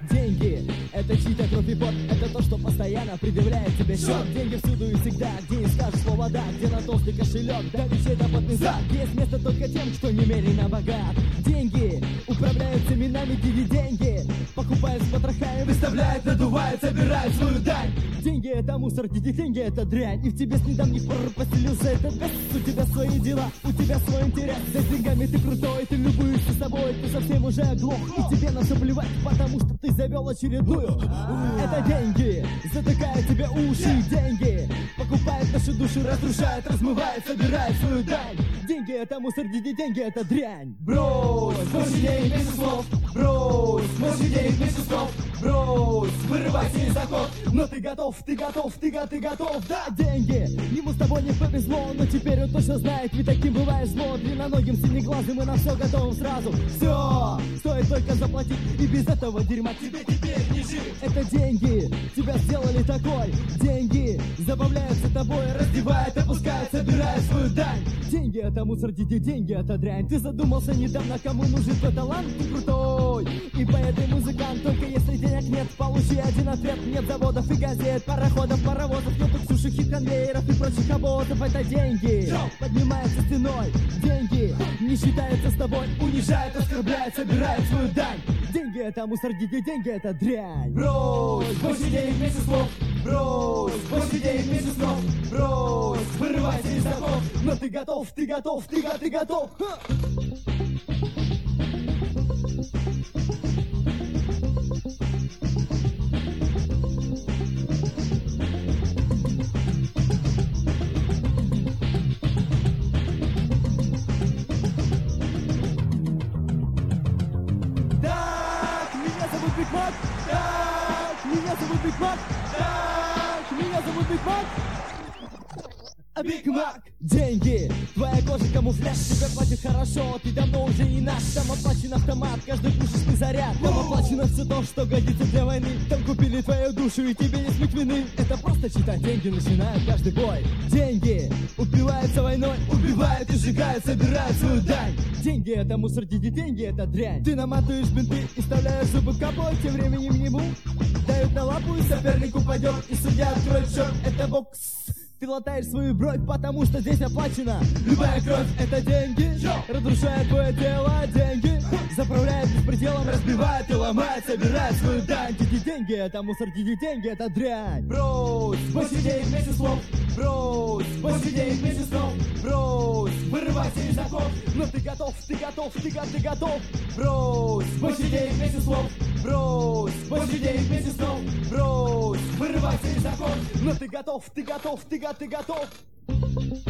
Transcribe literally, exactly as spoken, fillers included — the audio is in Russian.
Деньги — это чьи-то кровь и пот, это то, что постоянно предъявляет тебе счет. Деньги всюду и всегда, где не скажешь слово «да», где на толстый кошелек, да ведь это потный зад. Есть место только тем, кто немерено богат. Деньги управляют семенами, дивиденды покупают с потрохами, выставляют, надувают, собирают свою дань. Деньги — это мусор, деньги — это дрянь. И в тебе с недавних пор поселился этот бес. У тебя свои дела, у тебя свой интерес. За деньгами ты крутой, ты любуешься собой, ты совсем уже оглох. И тебе на все плевать, потому что ты завел очередную. Это деньги затыкают тебе уши. Деньги покупают нашу душу, разрушают, размывают, собирают свою дань. Деньги — это мусор, деньги — это дрянь. Брось, больше денег, меньше слов. Брось, больше денег, меньше слов. Брось, вырывайся из оков. Но ты готов, ты готов, ты, го- ты готов. Да, деньги, ему с тобой не повезло, но теперь он точно знает, ведь таким бывает зло. Длинноногим, синеглазым и на все готовым сразу. Все, стоит только заплатить, и без этого дерьма тебе теперь не жить. Это деньги тебя сделали такой. Деньги забавляются тобой, раздевают, опускают, собирают свою дань. Деньги — это мусор, дети, деньги — это дрянь. Ты задумался недавно, кому нужен твой талант? Ты крутой и поэт, и музыкант. Только если денег нет, получи один ответ. Нет заводов и газет, пароходов, паровозов, нет уксушек и конвейеров и прочих обозов. Это деньги поднимаются стеной. Деньги не считаются с тобой, унижают, оскорбляют, собирают свою дань. Деньги — это мусор, дети, деньги — это дрянь. Брось, больше денег, меньше слов. Брось, больше денег, меньше слов. Брось, вырывайся из оков. Но ты готов, ты готов, ты, го- ты готов. Ха! Так, меня зовут Биг Мак. Так, меня зовут Биг Мак. Так, меня зовут Биг Мак. А Биг Мак. Деньги, твоя кожа камуфляж, тебе платят хорошо, ты давно уже не наш. Там оплачен автомат, каждый пушечный заряд. Там оплачено все то, что годится для войны. Там купили твою душу и тебе не смыть вины. Это просто читать, деньги начинают каждый бой. Деньги убиваются войной, убивают и сжигают, собирают свою дань. Деньги — это мусор, дети, деньги — это дрянь. Ты наматываешь бинты и вставляешь зубы капой, тем временем ему дают на лапу и соперник упадет. И судья откроет счет, это бокс. Ты латаешь свою бровь, потому что здесь оплачено. Любая кровь — это деньги. Разрушает твое тело, деньги заправляет беспределом, разбивает и ломает, собирает свою дань. Дети, деньги — это мусор, дети, деньги — это дрянь. Брось, больше денег, меньше слов. Брось, больше денег, меньше слов. Брось, вырывайся из оков. Но ты готов, ты готов, ты, го- ты готов. Брось, больше денег, меньше слов. Брось, больше денег, меньше слов. Брось, вырывайся из оков. Но ты готов, ты готов, ты, го- ты готов.